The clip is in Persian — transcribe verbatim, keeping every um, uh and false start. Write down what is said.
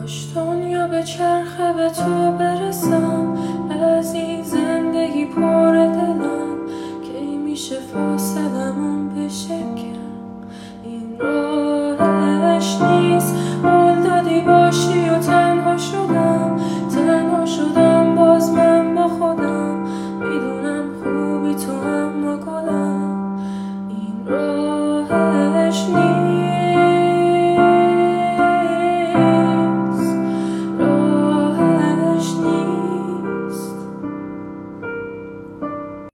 کاش دنیا به چرخه به تو برسم، از این زندگی پر دلم کی میشه فاصلمون بشه.